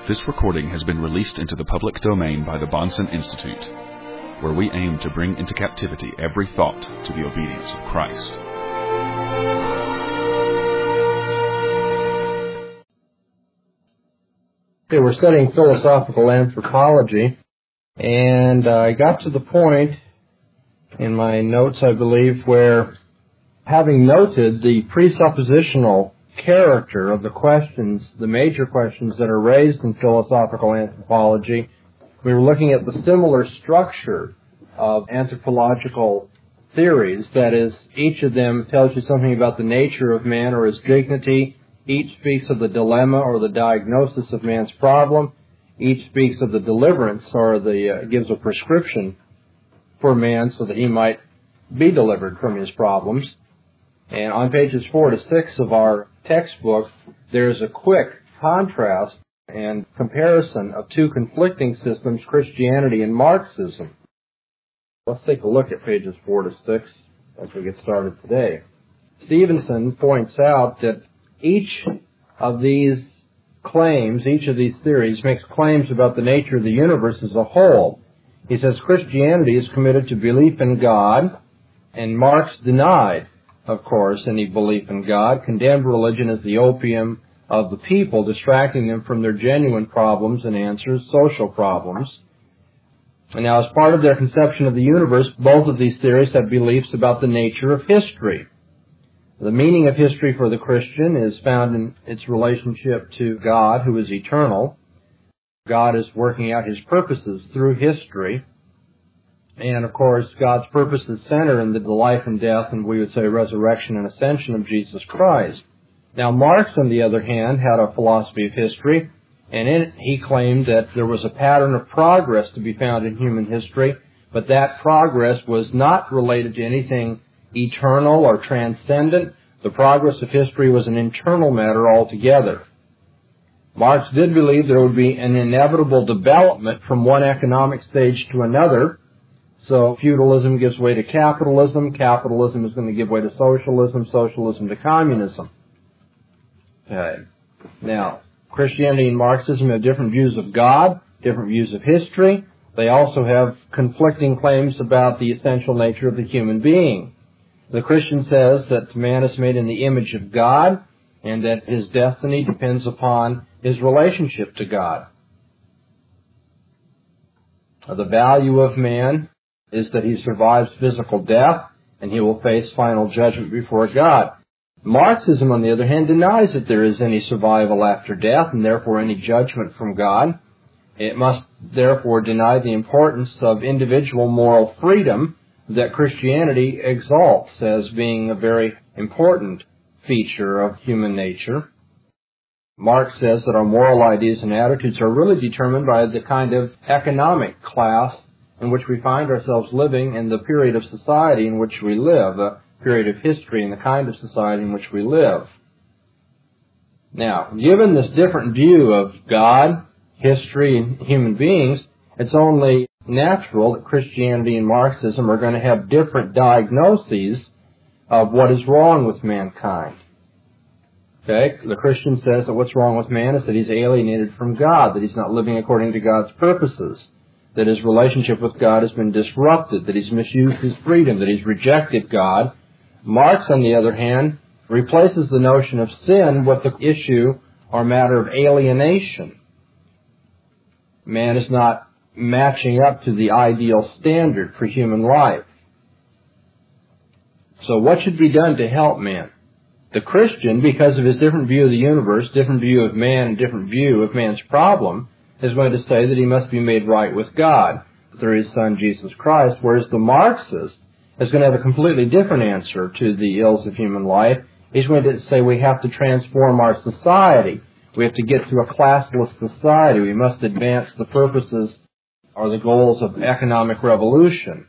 This recording has been released into the public domain by the Bahnsen Institute, where we aim to bring into captivity every thought to the obedience of Christ. Okay, we're studying philosophical anthropology, and I got to the point in my notes, I believe, where, having noted the presuppositional character of the questions, the major questions that are raised in philosophical anthropology, we were looking at the similar structure of anthropological theories. That is, each of them tells you something about the nature of man or his dignity. Each speaks of the dilemma or the diagnosis of man's problem. Each speaks of the deliverance or gives a prescription for man so that he might be delivered from his problems. And on pages 4 to 6 of our textbook, there's a quick contrast and comparison of two conflicting systems, Christianity and Marxism. Let's take a look at pages 4 to 6 as we get started today. Stevenson points out that each of these claims, each of these theories, makes claims about the nature of the universe as a whole. He says Christianity is committed to belief in God, and Marx denied, of course, any belief in God, condemned religion as the opium of the people, distracting them from their genuine problems and answers, social problems. And now, as part of their conception of the universe, both of these theories have beliefs about the nature of history. The meaning of history for the Christian is found in its relationship to God, who is eternal. God is working out His purposes through history. And, of course, God's purposes center in the life and death, and we would say resurrection and ascension of Jesus Christ. Now, Marx, on the other hand, had a philosophy of history, and in it he claimed that there was a pattern of progress to be found in human history, but that progress was not related to anything eternal or transcendent. The progress of history was an internal matter altogether. Marx did believe there would be an inevitable development from one economic stage to another. So feudalism gives way to capitalism. Capitalism is going to give way to socialism. Socialism to communism. Okay. Now, Christianity and Marxism have different views of God, different views of history. They also have conflicting claims about the essential nature of the human being. The Christian says that man is made in the image of God and that his destiny depends upon his relationship to God. The value of man is that he survives physical death and he will face final judgment before God. Marxism, on the other hand, denies that there is any survival after death and therefore any judgment from God. It must therefore deny the importance of individual moral freedom that Christianity exalts as being a very important feature of human nature. Marx says that our moral ideas and attitudes are really determined by the kind of economic class in which we find ourselves living and the period of society in which we live, the period of history and the kind of society in which we live. Now, given this different view of God, history, and human beings, it's only natural that Christianity and Marxism are going to have different diagnoses of what is wrong with mankind. Okay? The Christian says that what's wrong with man is that he's alienated from God, that he's not living according to God's purposes, that his relationship with God has been disrupted, that he's misused his freedom, that he's rejected God. Marx, on the other hand, replaces the notion of sin with the issue or matter of alienation. Man is not matching up to the ideal standard for human life. So what should be done to help man? The Christian, because of his different view of the universe, different view of man, and different view of man's problem, is going to say that he must be made right with God through his Son, Jesus Christ, whereas the Marxist is going to have a completely different answer to the ills of human life. He's going to say we have to transform our society. We have to get to a classless society. We must advance the purposes or the goals of economic revolution.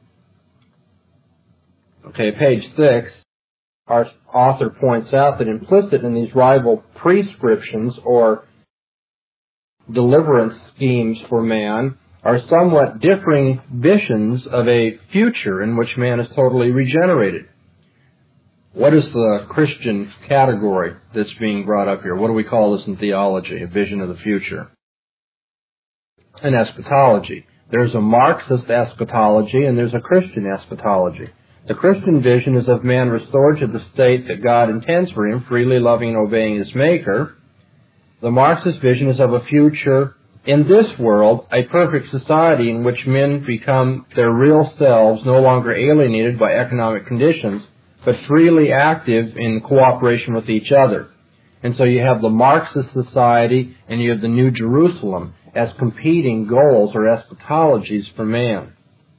Okay, page 6, our author points out that implicit in these rival prescriptions or deliverance schemes for man are somewhat differing visions of a future in which man is totally regenerated. What is the Christian category that's being brought up here? What do we call this in theology, a vision of the future? an eschatology. There's a Marxist eschatology and there's a Christian eschatology. The Christian vision is of man restored to the state that God intends for him, freely loving and obeying his Maker. The Marxist vision is of a future in this world, a perfect society in which men become their real selves, no longer alienated by economic conditions, but freely active in cooperation with each other. And so you have the Marxist society and you have the New Jerusalem as competing goals or eschatologies for man.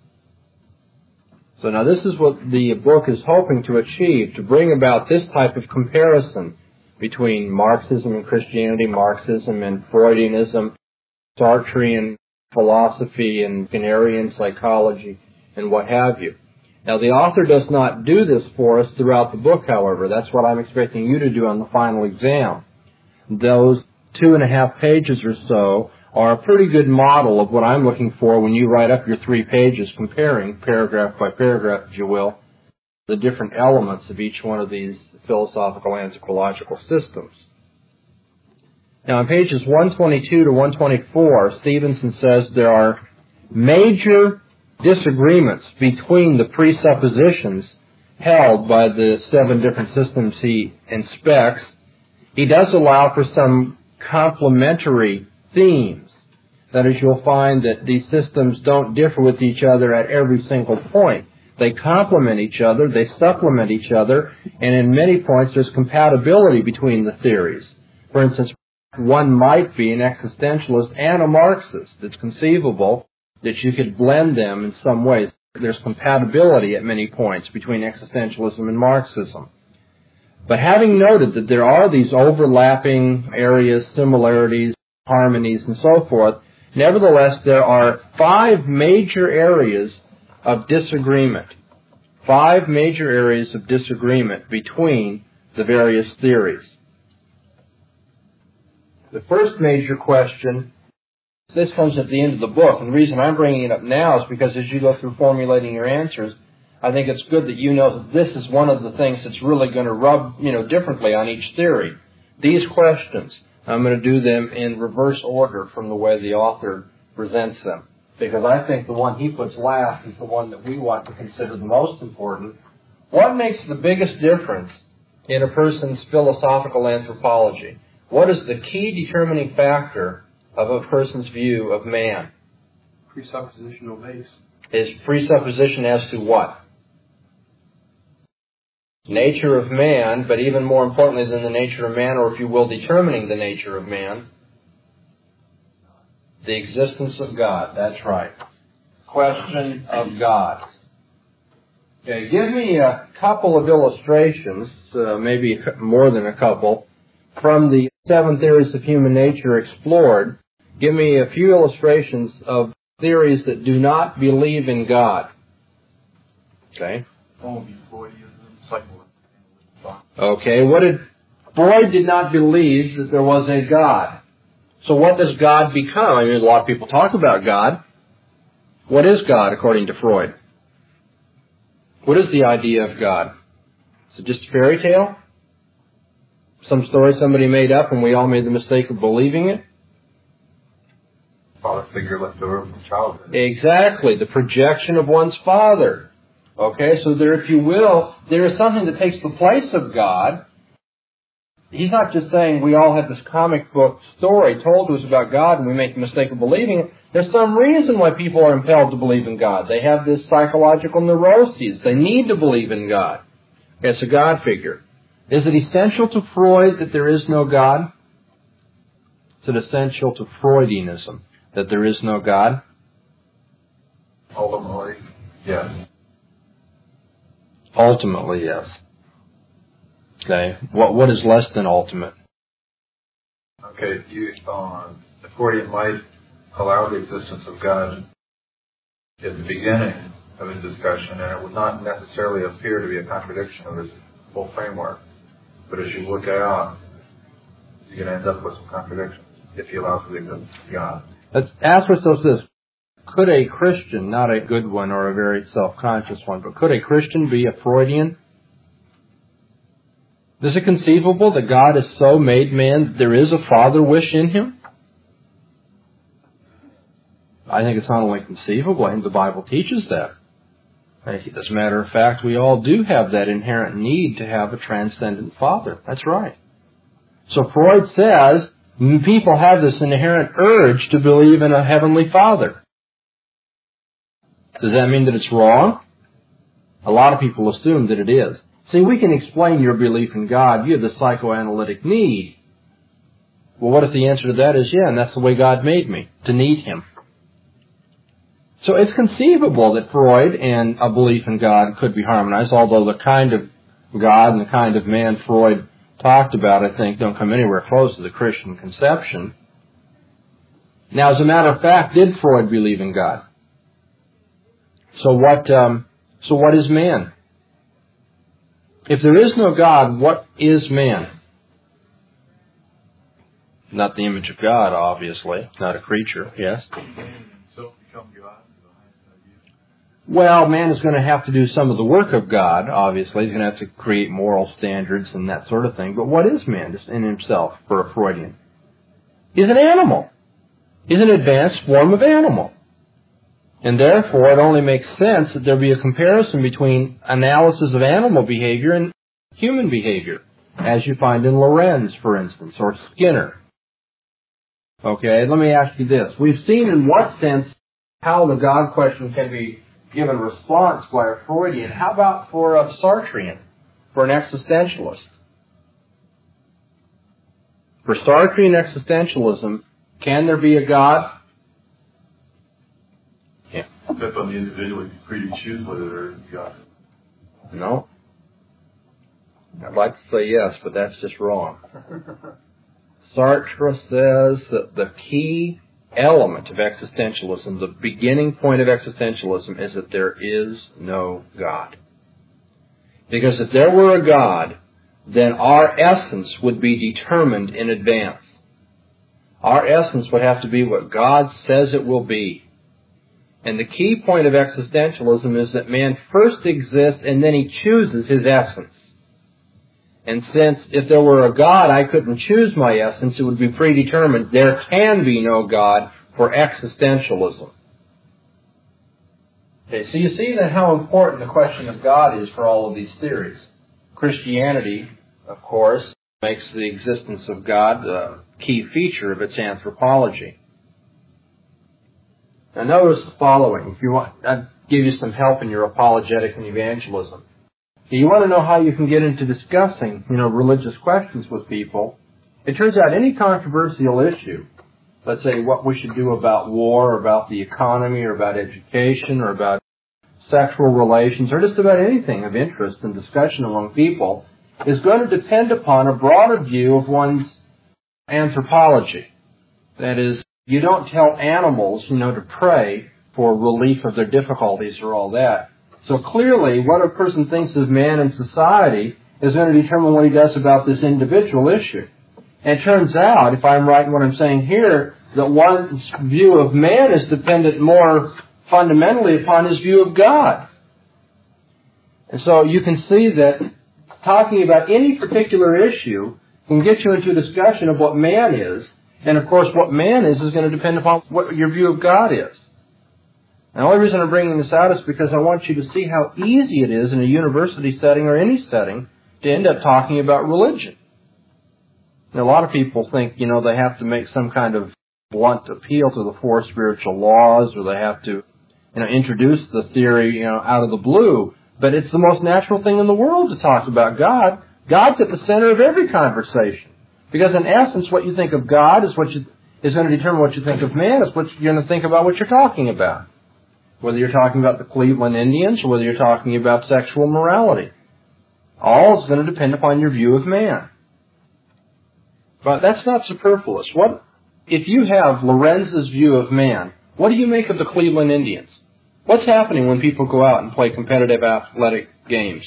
So now this is what the book is hoping to achieve, to bring about this type of comparison between Marxism and Christianity, Marxism and Freudianism, Sartrean philosophy and Skinnerian psychology, and what have you. Now the author does not do this for us throughout the book, however. That's what I'm expecting you to do on the final exam. Those 2.5 pages or so are a pretty good model of what I'm looking for when you write up your 3 pages, comparing paragraph by paragraph, if you will, the different elements of each one of these philosophical anthropological systems. Now, on pages 122 to 124, Stevenson says there are major disagreements between the presuppositions held by the 7 different systems he inspects. He does allow for some complementary themes. That is, you'll find that these systems don't differ with each other at every single point. They complement each other, they supplement each other, and in many points there's compatibility between the theories. For instance, one might be an existentialist and a Marxist. It's conceivable that you could blend them in some ways. There's compatibility at many points between existentialism and Marxism. But having noted that there are these overlapping areas, similarities, harmonies, and so forth, nevertheless, there are 5 major areas of disagreement. 5 major areas of disagreement between the various theories. The first major question, this comes at the end of the book, and the reason I'm bringing it up now is because as you go through formulating your answers, I think it's good that you know that this is one of the things that's really going to rub, differently on each theory. These questions, I'm going to do them in reverse order from the way the author presents them, because I think the one he puts last is the one that we want to consider the most important. What makes the biggest difference in a person's philosophical anthropology? What is the key determining factor of a person's view of man? Presuppositional base. Is presupposition as to what? Nature of man, but even more importantly than the nature of man, or if you will, determining the nature of man, the existence of God. That's right. Question of God. Okay, give me a couple of illustrations, maybe more than a couple, from the 7 theories of human nature explored. Give me a few illustrations of theories that do not believe in God. Okay. Okay, Freud did not believe that there was a God. So what does God become? I mean, a lot of people talk about God. What is God according to Freud? What is the idea of God? Is it just a fairy tale? Some story somebody made up and we all made the mistake of believing it? Father figure left over from childhood. Exactly, the projection of one's father. Okay, so there, if you will, there is something that takes the place of God. He's not just saying we all have this comic book story told to us about God and we make the mistake of believing it. There's some reason why people are impelled to believe in God. They have this psychological neuroses. They need to believe in God. Okay, it's a God figure. Is it essential to Freud that there is no God? Is it essential to Freudianism that there is no God? Ultimately, yes. Ultimately, yes. Okay. What is less than ultimate? Okay, the Freudian might allow the existence of God at the beginning of his discussion, and it would not necessarily appear to be a contradiction of his whole framework. But as you look out, you're going to end up with some contradictions if he allows for the existence of God. Let's ask ourselves this. Could a Christian, not a good one or a very self-conscious one, but could a Christian be a Freudian? Is it conceivable that God has so made man that there is a father wish in him? I think it's not only conceivable, and the Bible teaches that. As a matter of fact, we all do have that inherent need to have a transcendent Father. That's right. So Freud says people have this inherent urge to believe in a heavenly Father. Does that mean that it's wrong? A lot of people assume that it is. See, we can explain your belief in God. You have the psychoanalytic need. Well, what if the answer to that is, yeah, and that's the way God made me, to need Him? So it's conceivable that Freud and a belief in God could be harmonized, although the kind of God and the kind of man Freud talked about, I think, don't come anywhere close to the Christian conception. Now, as a matter of fact, did Freud believe in God? So what is man? If there is no God, what is man? Not the image of God, obviously. Not a creature, yes? Well, man is going to have to do some of the work of God, obviously. He's going to have to create moral standards and that sort of thing. But what is man in himself for a Freudian? He's an animal. He's an advanced form of animal. And therefore, it only makes sense that there be a comparison between analysis of animal behavior and human behavior, as you find in Lorenz, for instance, or Skinner. Okay, let me ask you this. We've seen in what sense how the God question can be given response by a Freudian. How about for a Sartrean, for an existentialist? For Sartrean existentialism, can there be a God? Yeah. Depends on the individual. He's free to choose whether there is a God. No. I'd like to say yes, but that's just wrong. Sartre says that the key element of existentialism, the beginning point of existentialism, is that there is no God. Because if there were a God, then our essence would be determined in advance. Our essence would have to be what God says it will be. And the key point of existentialism is that man first exists and then he chooses his essence. And since if there were a God, I couldn't choose my essence, it would be predetermined. There can be no God for existentialism. Okay, so you see then how important the question of God is for all of these theories. Christianity, of course, makes the existence of God a key feature of its anthropology. Now notice the following. If you want, I'd give you some help in your apologetic and evangelism. You want to know how you can get into discussing, religious questions with people. It turns out any controversial issue, let's say what we should do about war, or about the economy, or about education, or about sexual relations, or just about anything of interest and discussion among people, is going to depend upon a broader view of one's anthropology. That is, you don't tell animals, to pray for relief of their difficulties or all that. So clearly, what a person thinks of man in society is going to determine what he does about this individual issue. And it turns out, if I'm right in what I'm saying here, that one's view of man is dependent more fundamentally upon his view of God. And so you can see that talking about any particular issue can get you into a discussion of what man is. And of course, what man is going to depend upon what your view of God is. And the only reason I'm bringing this out is because I want you to see how easy it is in a university setting or any setting to end up talking about religion. And a lot of people think, they have to make some kind of blunt appeal to the four spiritual laws, or they have to, introduce the theory, out of the blue. But it's the most natural thing in the world to talk about God. God's at the center of every conversation. Because in essence, what you think of God is going to determine what you think of man. It's what you're going to think about what you're talking about. Whether you're talking about the Cleveland Indians or whether you're talking about sexual morality. All is going to depend upon your view of man. But that's not superfluous. What if you have Lorenz's view of man, what do you make of the Cleveland Indians? What's happening when people go out and play competitive athletic games?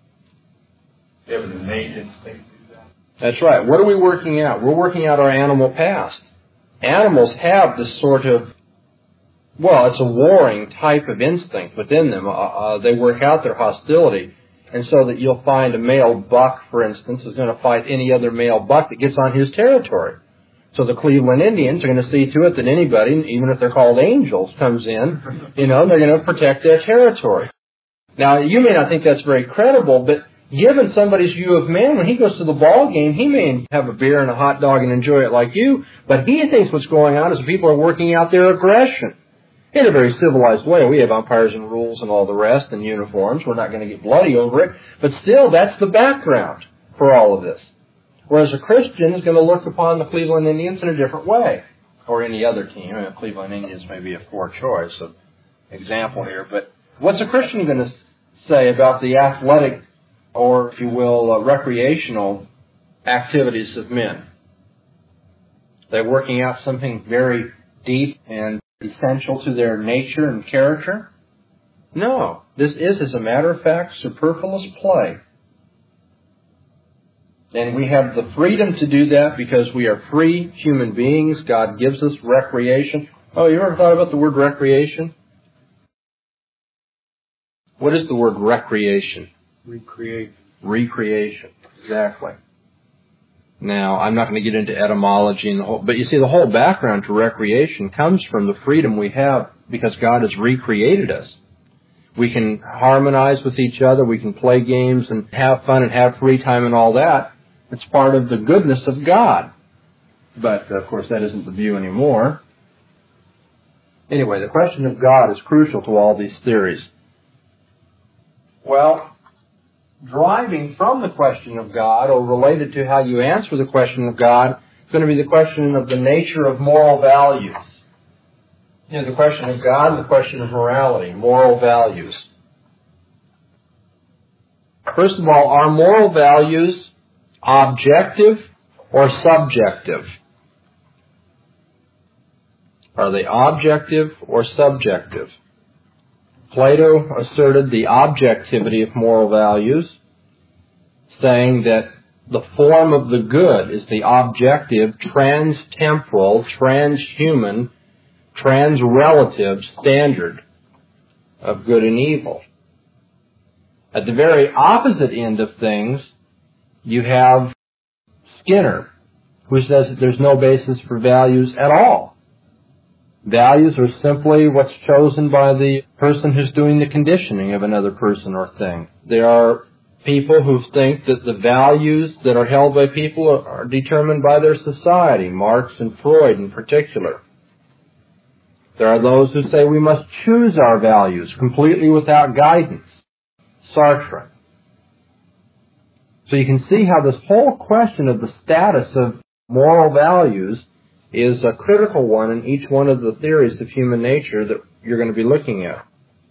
They have an innate instinct to do that. That's right. What are we working out? We're working out our animal past. Animals have this sort of, it's a warring type of instinct within them. They work out their hostility. And so that you'll find a male buck, for instance, is going to fight any other male buck that gets on his territory. So the Cleveland Indians are going to see to it that anybody, even if they're called angels, comes in, they're going to protect their territory. Now, you may not think that's very credible, but given somebody's view of man, when he goes to the ball game, he may have a beer and a hot dog and enjoy it like you, but he thinks what's going on is people are working out their aggression in a very civilized way. We have umpires and rules and all the rest and uniforms. We're not going to get bloody over it, but still, that's the background for all of this. Whereas a Christian is going to look upon the Cleveland Indians in a different way, or any other team. Cleveland Indians may be a poor choice of example here, but what's a Christian going to say about the athletic, or if you will, recreational activities of men? They're working out something very deep and essential to their nature and character? No. This is, as a matter of fact, superfluous play. And we have the freedom to do that because we are free human beings. God gives us recreation. Oh, you ever thought about the word recreation? What is the word recreation? Recreation. Exactly. Now, I'm not going to get into etymology and but you see, the whole background to recreation comes from the freedom we have because God has recreated us. We can harmonize with each other, we can play games and have fun and have free time and all that. It's part of the goodness of God. But, of course, that isn't the view anymore. Anyway, the question of God is crucial to all these theories. Well, driving from the question of God, or related to how you answer the question of God, is going to be the question of the nature of moral values. The question of God and the question of morality, moral values. First of all, are moral values objective or subjective? Are they objective or subjective? Plato asserted the objectivity of moral values, saying that the form of the good is the objective, trans-temporal, transhuman, trans-relative standard of good and evil. At the very opposite end of things, you have Skinner, who says that there's no basis for values at all. Values are simply what's chosen by the person who's doing the conditioning of another person or thing. There are people who think that the values that are held by people are determined by their society, Marx and Freud in particular. There are those who say we must choose our values completely without guidance, Sartre. So you can see how this whole question of the status of moral values is a critical one in each one of the theories of human nature that you're going to be looking at.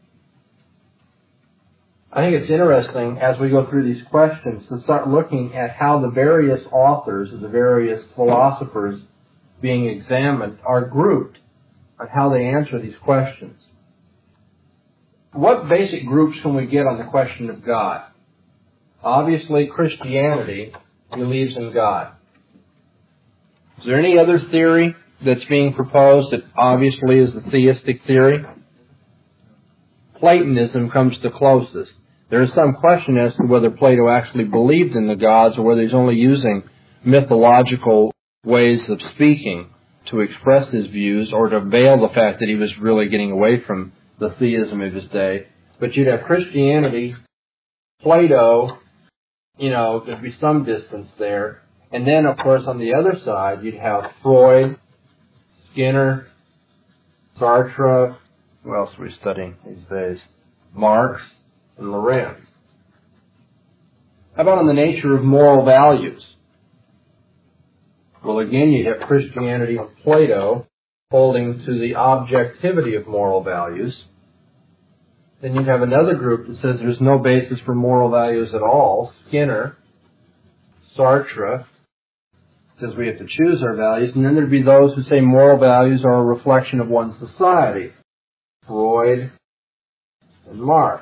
I think it's interesting as we go through these questions to start looking at how the various authors or the various philosophers being examined are grouped on how they answer these questions. What basic groups can we get on the question of God? Obviously, Christianity believes in God. Is there any other theory that's being proposed that obviously is the theistic theory? Platonism comes the closest. There is some question as to whether Plato actually believed in the gods or whether he's only using mythological ways of speaking to express his views or to veil the fact that he was really getting away from the theism of his day. But you'd have Christianity, Plato, there'd be some distance there. And then, of course, on the other side, you'd have Freud, Skinner, Sartre, who else are we studying these days? Marx, and Lorenz. How about on the nature of moral values? Well, again, you have Christianity and Plato holding to the objectivity of moral values. Then you have another group that says there's no basis for moral values at all. Skinner, Sartre, says we have to choose our values. And then there'd be those who say moral values are a reflection of one's society. Freud and Marx.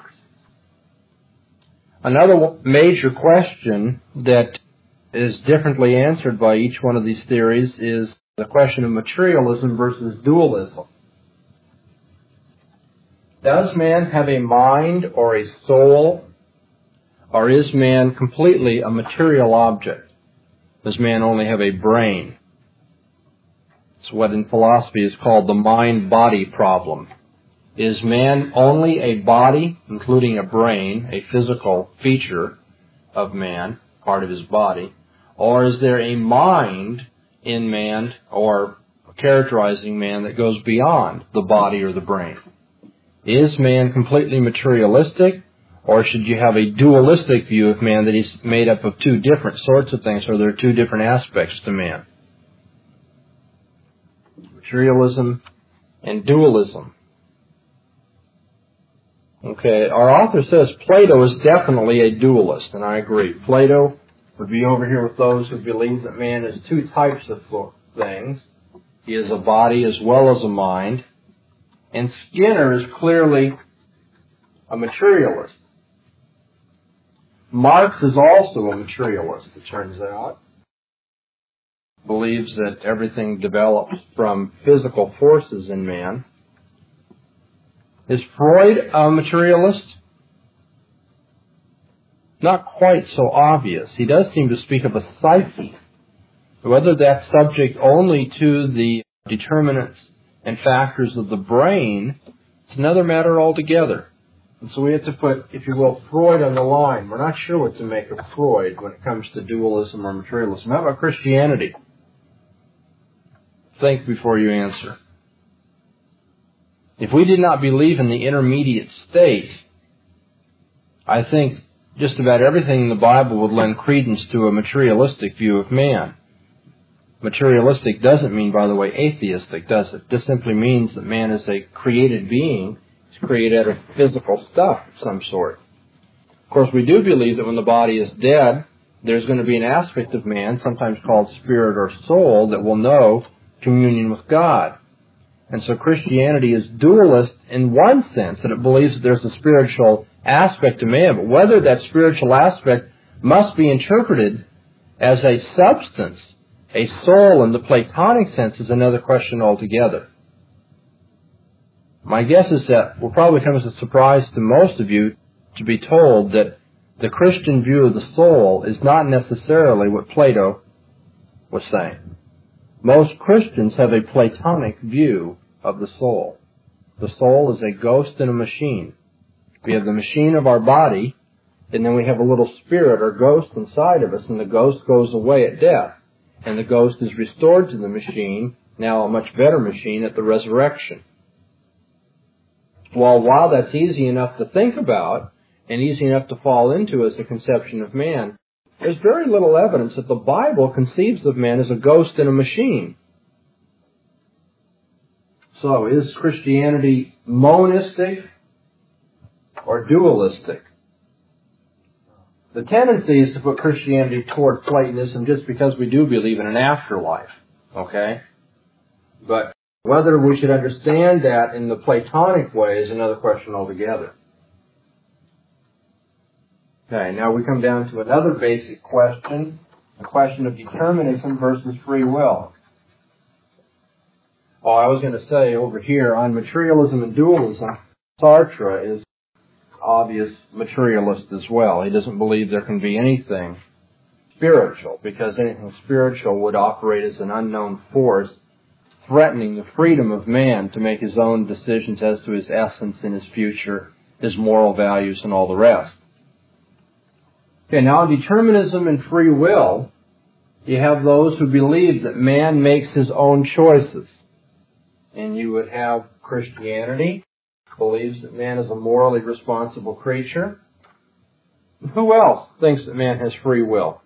Another major question that is differently answered by each one of these theories is the question of materialism versus dualism. Does man have a mind or a soul, or is man completely a material object? Does man only have a brain? It's what in philosophy is called the mind-body problem. Is man only a body, including a brain, a physical feature of man, part of his body, or is there a mind in man or characterizing man that goes beyond the body or the brain? Is man completely materialistic, or should you have a dualistic view of man that he's made up of two different sorts of things, or there are two different aspects to man? Materialism and dualism. Okay, our author says Plato is definitely a dualist, and I agree. Plato would be over here with those who believe that man is two types of things. He is a body as well as a mind. And Skinner is clearly a materialist. Marx is also a materialist, it turns out. Believes that everything develops from physical forces in man. Is Freud a materialist? Not quite so obvious. He does seem to speak of a psyche. Whether that's subject only to the determinants and factors of the brain, it's another matter altogether. And so we have to put, if you will, Freud on the line. We're not sure what to make of Freud when it comes to dualism or materialism. How about Christianity? Think before you answer. If we did not believe in the intermediate state, I think just about everything in the Bible would lend credence to a materialistic view of man. Materialistic doesn't mean, by the way, atheistic, does it? It just simply means that man is a created being. He's created out of physical stuff of some sort. Of course, we do believe that when the body is dead, there's going to be an aspect of man, sometimes called spirit or soul, that will know communion with God. And so Christianity is dualist in one sense, that it believes that there's a spiritual aspect to man, but whether that spiritual aspect must be interpreted as a substance, a soul in the Platonic sense, is another question altogether. My guess is that will probably come as a surprise to most of you to be told that the Christian view of the soul is not necessarily what Plato was saying. Most Christians have a Platonic view of the soul. The soul is a ghost in a machine. We have the machine of our body, and then we have a little spirit or ghost inside of us, and the ghost goes away at death. And the ghost is restored to the machine, now a much better machine, at the resurrection. Well, while that's easy enough to think about, and easy enough to fall into as a conception of man, there's very little evidence that the Bible conceives of man as a ghost in a machine. So, is Christianity monistic or dualistic? The tendency is to put Christianity toward Platonism just because we do believe in an afterlife, okay? But whether we should understand that in the Platonic way is another question altogether. Okay, now we come down to another basic question, the question of determinism versus free will. Oh, I was going to say over here on materialism and dualism, Sartre is obvious materialist as well. He doesn't believe there can be anything spiritual, because anything spiritual would operate as an unknown force, threatening the freedom of man to make his own decisions as to his essence and his future, his moral values, and all the rest. Okay, now determinism and free will, you have those who believe that man makes his own choices. And you would have Christianity, believes that man is a morally responsible creature. Who else thinks that man has free will?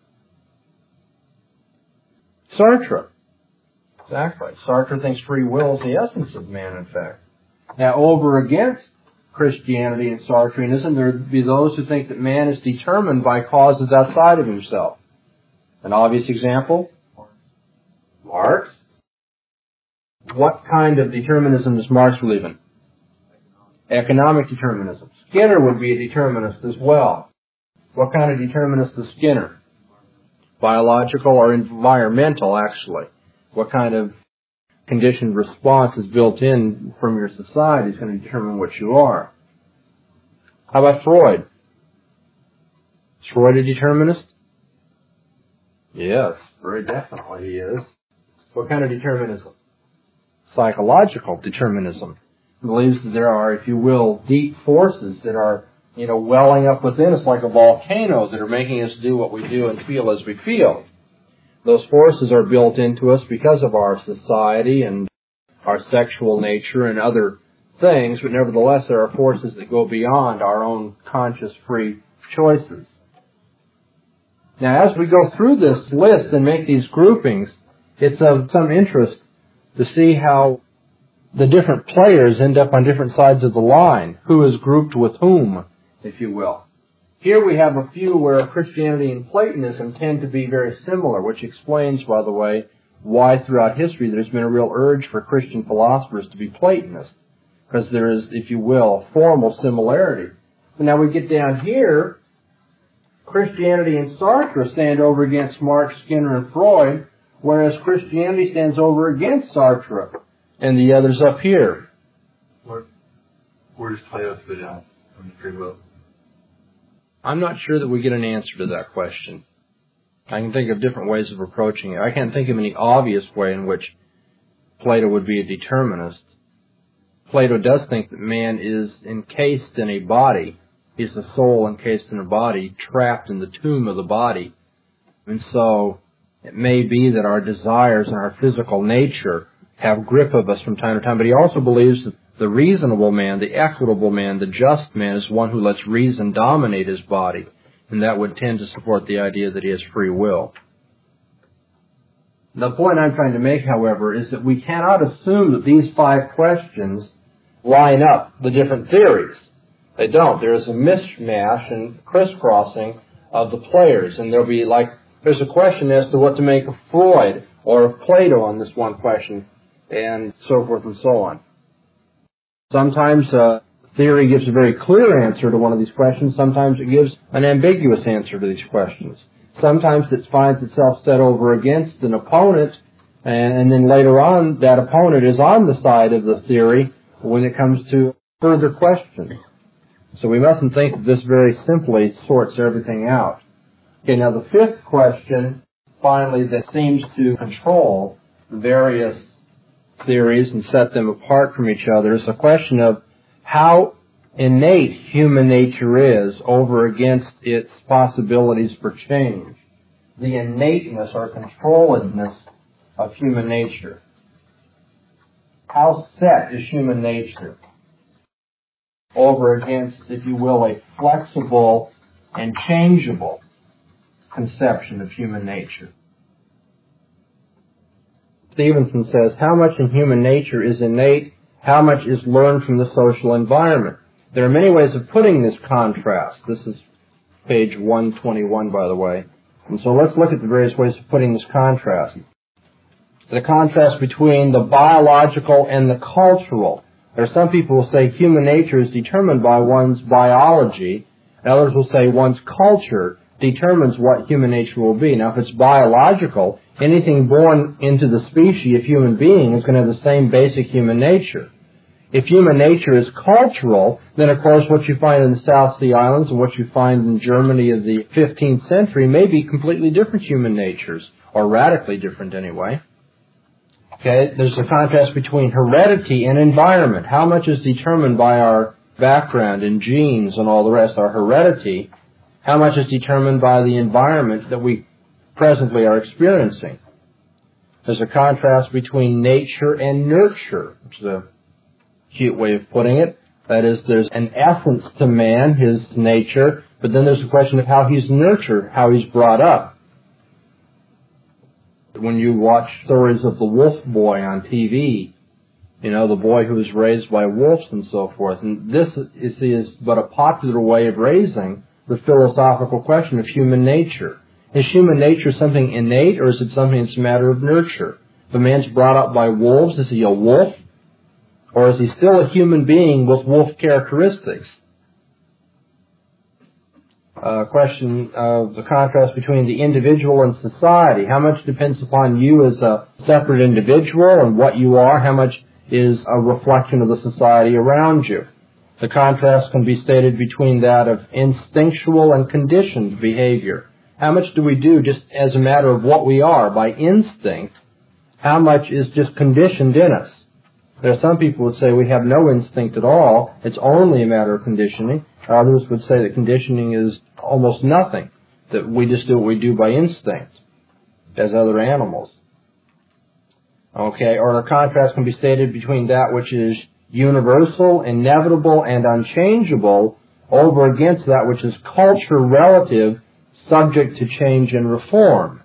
Sartre. Exactly. Sartre thinks free will is the essence of man, in fact. Now, over against Christianity and Sartreanism, there would be those who think that man is determined by causes outside of himself. An obvious example? Marx. What kind of determinism does Marx believe in? Economic determinism. Skinner would be a determinist as well. What kind of determinist is Skinner? Biological or environmental, actually. What kind of conditioned response is built in from your society is going to determine what you are. How about Freud? Is Freud a determinist? Yes, very definitely he is. What kind of determinism? psychological determinism. It believes that there are, if you will, deep forces that are, welling up within us like a volcano that are making us do what we do and feel as we feel. Those forces are built into us because of our society and our sexual nature and other things, but nevertheless there are forces that go beyond our own conscious free choices. Now, as we go through this list and make these groupings, it's of some interest to see how the different players end up on different sides of the line, who is grouped with whom, if you will. Here we have a few where Christianity and Platonism tend to be very similar, which explains, by the way, why throughout history there's been a real urge for Christian philosophers to be Platonists, because there is, if you will, formal similarity. But now we get down here, Christianity and Sartre stand over against Marx, Skinner, and Freud, whereas Christianity stands over against Sartre and the others up here. Where does Plato fit out on the free will? I'm not sure that we get an answer to that question. I can think of different ways of approaching it. I can't think of any obvious way in which Plato would be a determinist. Plato does think that man is encased in a body. He's a soul encased in a body, trapped in the tomb of the body. And so it may be that our desires and our physical nature have grip of us from time to time, but he also believes that the reasonable man, the equitable man, the just man is one who lets reason dominate his body, and that would tend to support the idea that he has free will. The point I'm trying to make, however, is that we cannot assume that these 5 questions line up the different theories. They don't. There is a mishmash and crisscrossing of the players, and there's a question as to what to make of Freud or of Plato on this one question, and so forth and so on. Sometimes theory gives a very clear answer to one of these questions. Sometimes it gives an ambiguous answer to these questions. Sometimes it finds itself set over against an opponent, and then later on that opponent is on the side of the theory when it comes to further questions. So we mustn't think that this very simply sorts everything out. Okay, now the 5th question, finally, that seems to control various theories and set them apart from each other is the question of how innate human nature is over against its possibilities for change. The innateness or controlledness of human nature. How set is human nature over against, if you will, a flexible and changeable conception of human nature? Stevenson says, how much in human nature is innate, how much is learned from the social environment? There are many ways of putting this contrast. This is page 121, by the way. And so let's look at the various ways of putting this contrast. The contrast between the biological and the cultural. There are some people who say human nature is determined by one's biology, and others will say one's culture determines what human nature will be. Now, if it's biological, anything born into the species of human being is going to have the same basic human nature. If human nature is cultural, then of course what you find in the South Sea Islands and what you find in Germany of the 15th century may be completely different human natures, or radically different anyway. Okay, there's a contrast between heredity and environment. How much is determined by our background and genes and all the rest, our heredity? How much is determined by the environment that we presently are experiencing? There's a contrast between nature and nurture, which is a cute way of putting it. That is, there's an essence to man, his nature, but then there's a question of how he's nurtured, how he's brought up. When you watch stories of the wolf boy on TV, you know, the boy who was raised by wolves and so forth, and this is but a popular way of raising the philosophical question of human nature. Is human nature something innate, or is it something that's a matter of nurture? If a man's brought up by wolves, is he a wolf? Or is he still a human being with wolf characteristics? Question of the contrast between the individual and society. How much depends upon you as a separate individual and what you are? How much is a reflection of the society around you? The contrast can be stated between that of instinctual and conditioned behavior. How much do we do just as a matter of what we are, by instinct? How much is just conditioned in us? There are some people who would say we have no instinct at all. It's only a matter of conditioning. Others would say that conditioning is almost nothing, that we just do what we do by instinct, as other animals. Okay, or a contrast can be stated between that which is universal, inevitable, and unchangeable over against that which is culture relative, subject to change and reform.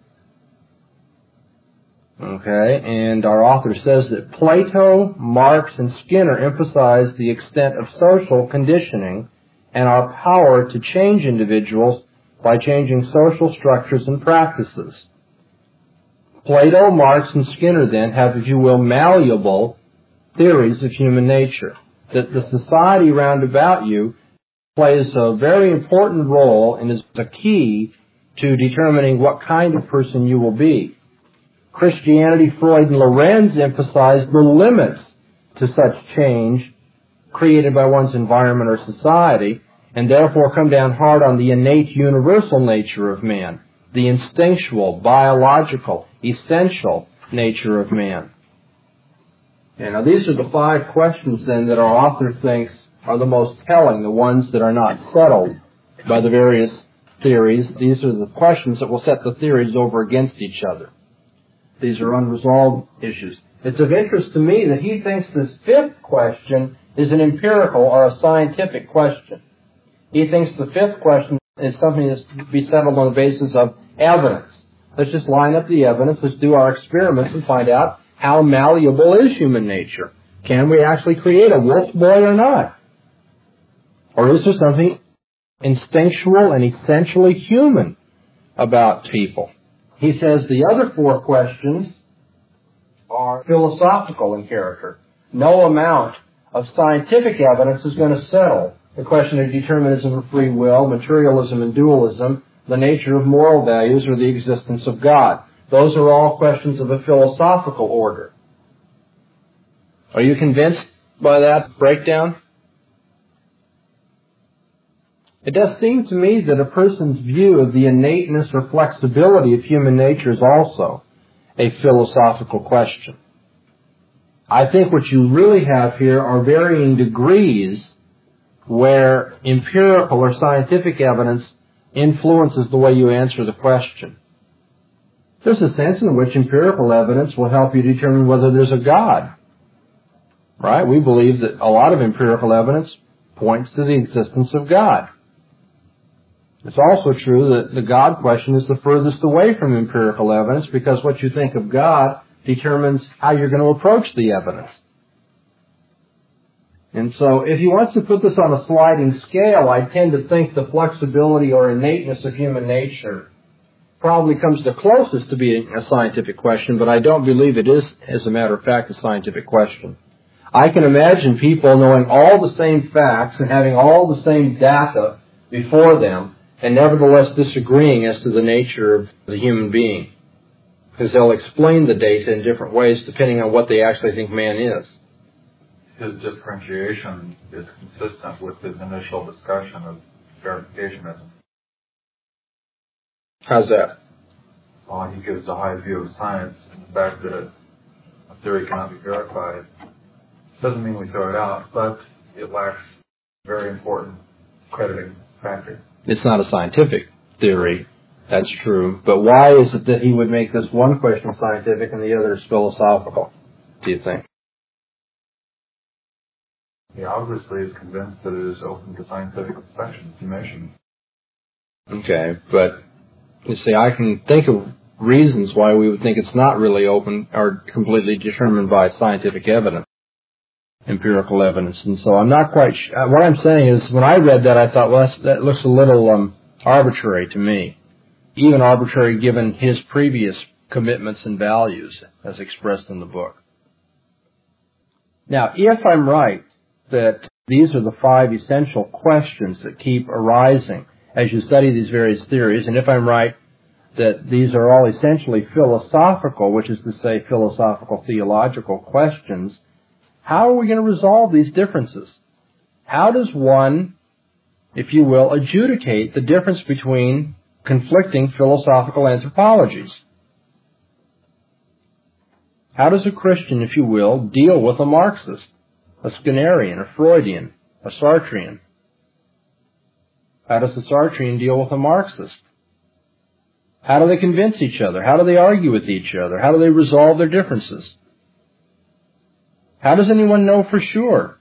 Okay, and our author says that Plato, Marx, and Skinner emphasize the extent of social conditioning and our power to change individuals by changing social structures and practices. Plato, Marx, and Skinner then have, if you will, malleable theories of human nature, that the society round about you plays a very important role and is a key to determining what kind of person you will be. Christianity, Freud, and Lorenz emphasized the limits to such change created by one's environment or society, and therefore come down hard on the innate universal nature of man, the instinctual, biological, essential nature of man. And now these are the 5 questions then that our author thinks are the most telling, the ones that are not settled by the various theories. These are the questions that will set the theories over against each other. These are unresolved issues. It's of interest to me that he thinks this 5th question is an empirical or a scientific question. He thinks the 5th question is something that's to be settled on the basis of evidence. Let's just line up the evidence. Let's do our experiments and find out how malleable is human nature. Can we actually create a wolf boy or not? Or is there something instinctual and essentially human about people? He says the other 4 questions are philosophical in character. No amount of scientific evidence is going to settle the question of determinism of free will, materialism and dualism, the nature of moral values, or the existence of God. Those are all questions of a philosophical order. Are you convinced by that breakdown? It does seem to me that a person's view of the innateness or flexibility of human nature is also a philosophical question. I think what you really have here are varying degrees where empirical or scientific evidence influences the way you answer the question. There's a sense in which empirical evidence will help you determine whether there's a God. Right? We believe that a lot of empirical evidence points to the existence of God. It's also true that the God question is the furthest away from empirical evidence because what you think of God determines how you're going to approach the evidence. And so if he wants to put this on a sliding scale, I tend to think the flexibility or innateness of human nature probably comes the closest to being a scientific question, but I don't believe it is, as a matter of fact, a scientific question. I can imagine people knowing all the same facts and having all the same data before them and nevertheless disagreeing as to the nature of the human being, because they'll explain the data in different ways depending on what they actually think man is. His differentiation is consistent with his initial discussion of verificationism. How's that? Well, he gives a high view of science and the fact that a theory cannot be verified. Doesn't mean we throw it out, but it lacks a very important crediting factor. It's not a scientific theory, that's true. But why is it that he would make this one question scientific and the other is philosophical, do you think? He obviously is convinced that it is open to scientific estimation. Okay, but you see, I can think of reasons why we would think it's not really open or completely determined by scientific evidence, empirical evidence. And so I'm not quite sure. What I'm saying is, when I read that, I thought, well, that looks a little arbitrary to me, even arbitrary given his previous commitments and values as expressed in the book. Now, if I'm right that these are the 5 essential questions that keep arising as you study these various theories, and if I'm right that these are all essentially philosophical, which is to say philosophical theological questions, how are we going to resolve these differences? How does one, if you will, adjudicate the difference between conflicting philosophical anthropologies? How does a Christian, if you will, deal with a Marxist, a Skinnerian, a Freudian, a Sartrean? How does the Sartrean deal with a Marxist? How do they convince each other? How do they argue with each other? How do they resolve their differences? How does anyone know for sure?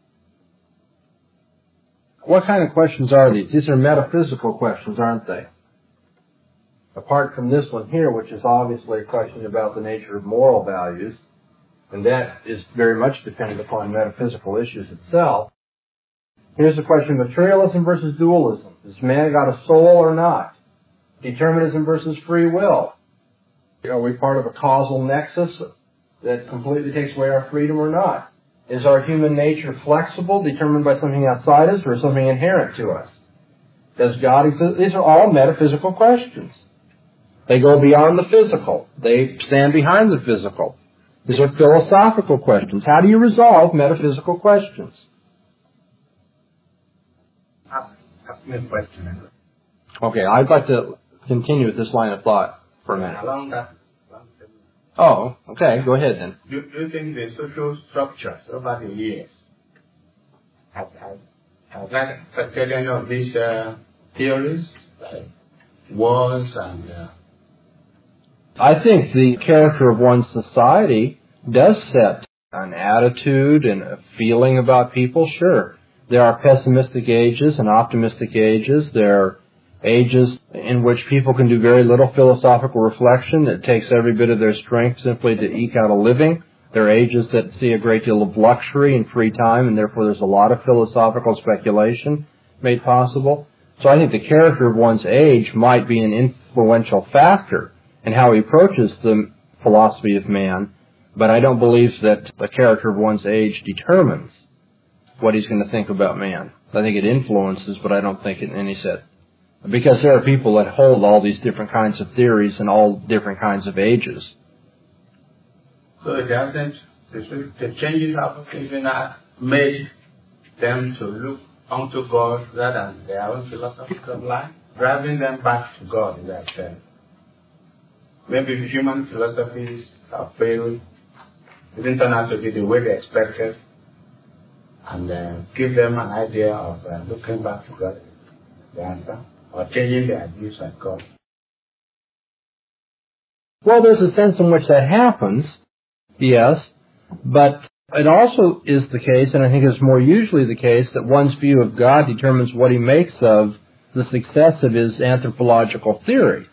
What kind of questions are these? These are metaphysical questions, aren't they? Apart from this one here, which is obviously a question about the nature of moral values, and that is very much dependent upon metaphysical issues itself. Here's the question: materialism versus dualism. Has man got a soul or not? Determinism versus free will. Are we part of a causal nexus that completely takes away our freedom or not? Is our human nature flexible, determined by something outside us, or something inherent to us? Does God exist? These are all metaphysical questions. They go beyond the physical. They stand behind the physical. These are philosophical questions. How do you resolve metaphysical questions? Ask me a question. Okay, I'd like to continue with this line of thought for a minute. Along that. Oh, okay, go ahead then. Do you think the social structures over the years has that affected any of these theories, like wars and... I think the character of one's society does set an attitude and a feeling about people, sure. There are pessimistic ages and optimistic ages. There are ages in which people can do very little philosophical reflection. It takes every bit of their strength simply to eke out a living. There are ages that see a great deal of luxury and free time, and therefore there's a lot of philosophical speculation made possible. So I think the character of one's age might be an influential factor in how he approaches the philosophy of man, but I don't believe that the character of one's age determines what he's going to think about man. I think it influences, but I don't think it in any sense. Because there are people that hold all these different kinds of theories in all different kinds of ages. So it doesn't, the changes have even made them to look unto God rather than their own philosophy of life, driving them back to God in that sense. Maybe the human philosophies have failed, didn't turn out to be the way they expected, and give them an idea of looking back to God, the answer, or changing their views on God. Well, there's a sense in which that happens, yes, but it also is the case, and I think it's more usually the case, that one's view of God determines what he makes of the success of his anthropological theory.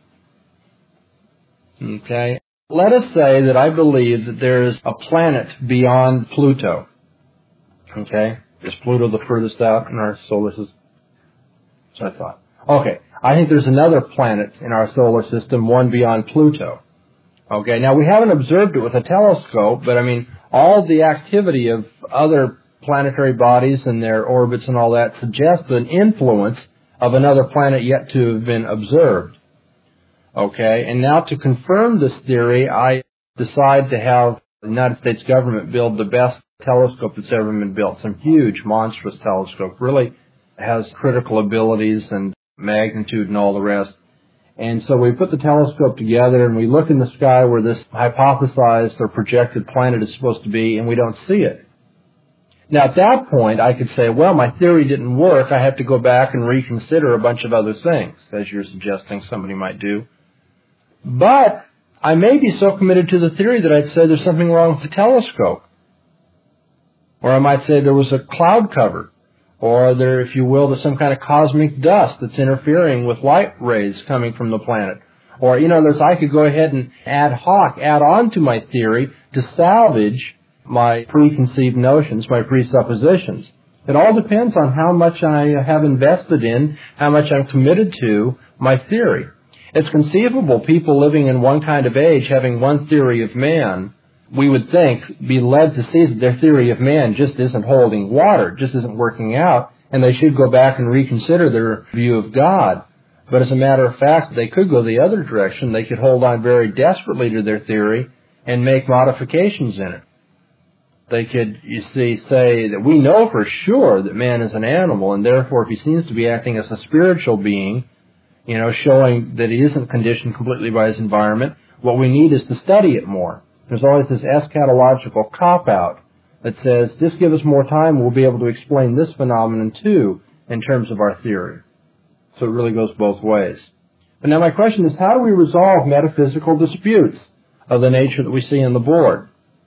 Okay? Let us say that I believe that there is a planet beyond Pluto. Okay? Is Pluto the furthest out in our solar system? That's what I thought. Okay. I think there's another planet in our solar system, one beyond Pluto. Okay. Now, we haven't observed it with a telescope, but I mean, all the activity of other planetary bodies and their orbits and all that suggests an influence of another planet yet to have been observed. Okay. And now to confirm this theory, I decide to have the United States government build the best telescope that's ever been built. Some huge, monstrous telescope. Really has critical abilities and magnitude and all the rest. And so we put the telescope together and we look in the sky where this hypothesized or projected planet is supposed to be, and we don't see it. Now at that point I could say, well, my theory didn't work. I have to go back and reconsider a bunch of other things, as you're suggesting somebody might do. But I may be so committed to the theory that I'd say there's something wrong with the telescope. Or I might say there was a cloud cover. Or there, if you will, there's some kind of cosmic dust that's interfering with light rays coming from the planet. Or, I could go ahead and add on to my theory to salvage my preconceived notions, my presuppositions. It all depends on how much I have invested in, how much I'm committed to my theory. It's conceivable people living in one kind of age having one theory of man, we would think, be led to see that their theory of man just isn't holding water, just isn't working out, and they should go back and reconsider their view of God. But as a matter of fact, they could go the other direction. They could hold on very desperately to their theory and make modifications in it. They could, say that we know for sure that man is an animal, and therefore if he seems to be acting as a spiritual being, showing that he isn't conditioned completely by his environment, what we need is to study it more. There's always this eschatological cop-out that says, just give us more time, we'll be able to explain this phenomenon too in terms of our theory. So it really goes both ways. But now my question is, how do we resolve metaphysical disputes of the nature that we see in the board?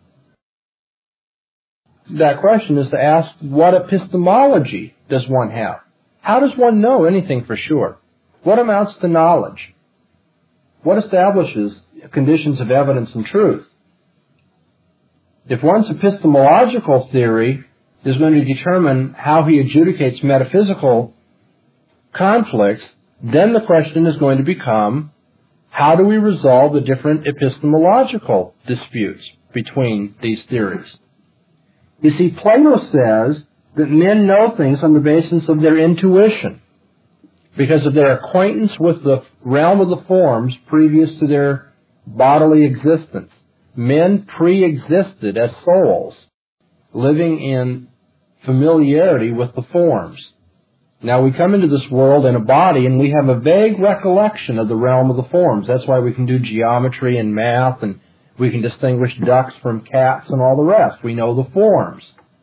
That question is to ask, what epistemology does one have? How does one know anything for sure? What amounts to knowledge? What establishes conditions of evidence and truth? If one's epistemological theory is going to determine how he adjudicates metaphysical conflicts, then the question is going to become, how do we resolve the different epistemological disputes between these theories? You see, Plato says that men know things on the basis of their intuition, because of their acquaintance with the realm of the forms previous to their bodily existence. Men pre-existed as souls, living in familiarity with the forms. Now we come into this world in a body and we have a vague recollection of the realm of the forms. That's why we can do geometry and math, and we can distinguish ducks from cats and all the rest. We know the forms.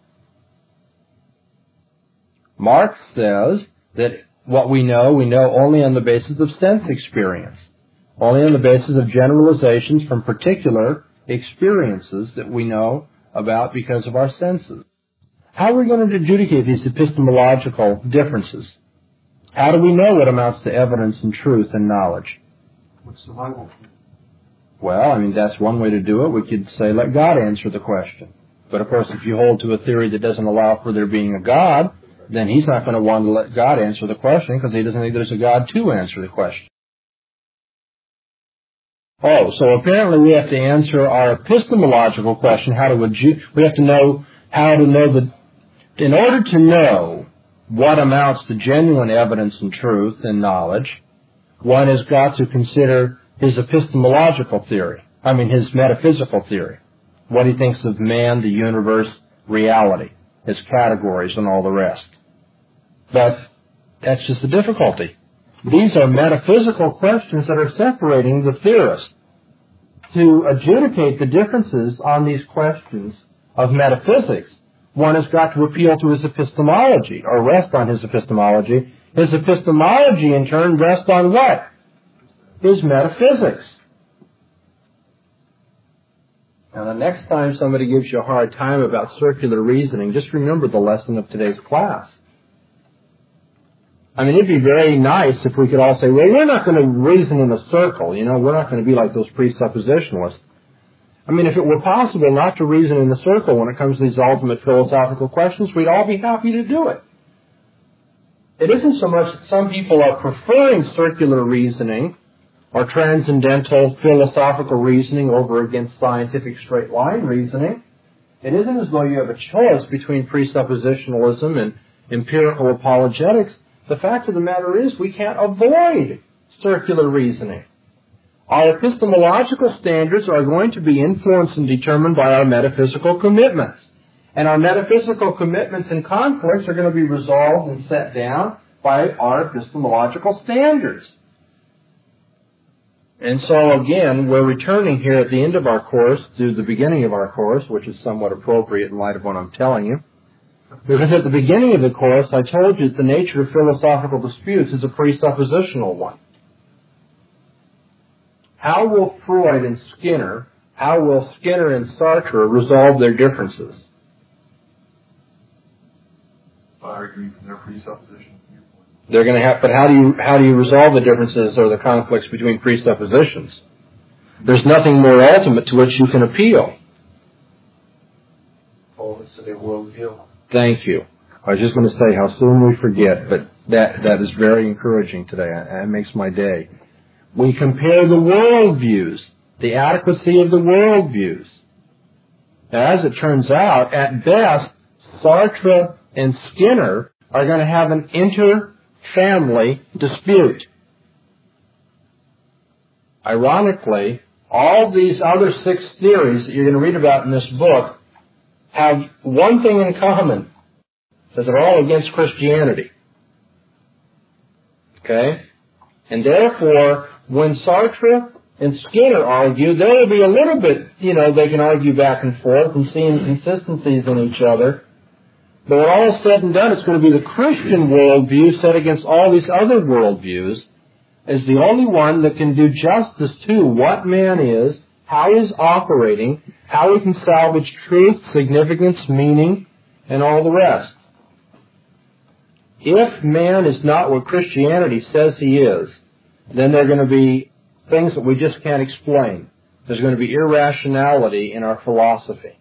Marx says that what we know only on the basis of sense experience, only on the basis of generalizations from particular experiences that we know about because of our senses. How are we going to adjudicate these epistemological differences? How do we know what amounts to evidence and truth and knowledge? What's the Bible? Well, that's one way to do it. We could say, let God answer the question. But of course, if you hold to a theory that doesn't allow for there being a God, then he's not going to want to let God answer the question because he doesn't think there's a God to answer the question. Oh, so apparently we have to answer our epistemological question, we have to know how to know in order to know what amounts to genuine evidence and truth and knowledge, one has got to consider his epistemological theory, his metaphysical theory, what he thinks of man, the universe, reality, his categories, and all the rest. But that's just the difficulty. These are metaphysical questions that are separating the theorists. To adjudicate the differences on these questions of metaphysics, one has got to appeal to his epistemology, or rest on his epistemology. His epistemology, in turn, rests on what? His metaphysics. Now, the next time somebody gives you a hard time about circular reasoning, just remember the lesson of today's class. It'd be very nice if we could all say, well, we're not going to reason in a circle, we're not going to be like those presuppositionalists. If it were possible not to reason in a circle when it comes to these ultimate philosophical questions, we'd all be happy to do it. It isn't so much that some people are preferring circular reasoning or transcendental philosophical reasoning over against scientific straight line reasoning. It isn't as though you have a choice between presuppositionalism and empirical apologetics. The fact of the matter is we can't avoid circular reasoning. Our epistemological standards are going to be influenced and determined by our metaphysical commitments. And our metaphysical commitments and conflicts are going to be resolved and set down by our epistemological standards. And so again, we're returning here at the end of our course to the beginning of our course, which is somewhat appropriate in light of what I'm telling you. Because at the beginning of the course, I told you that the nature of philosophical disputes is a presuppositional one. How will Freud and Skinner, how will Skinner and Sartre resolve their differences? By arguing from their presupposition. They're going to have, but how do you resolve the differences or the conflicts between presuppositions? There's nothing more ultimate to which you can appeal. Oh, it's the worldview. Thank you. I was just going to say how soon we forget, but that is very encouraging today. It makes my day. We compare the worldviews, the adequacy of the worldviews. Now, as it turns out, at best, Sartre and Skinner are going to have an inter-family dispute. Ironically, all these other 6 theories that you're going to read about in this book have one thing in common, that they're all against Christianity. Okay? And therefore, when Sartre and Skinner argue, there will be a little bit, they can argue back and forth and see inconsistencies in each other. But when all is said and done, it's going to be the Christian worldview set against all these other worldviews as the only one that can do justice to what man is, how he's operating, how he can salvage truth, significance, meaning, and all the rest. If man is not what Christianity says he is, then there are going to be things that we just can't explain. There's going to be irrationality in our philosophy.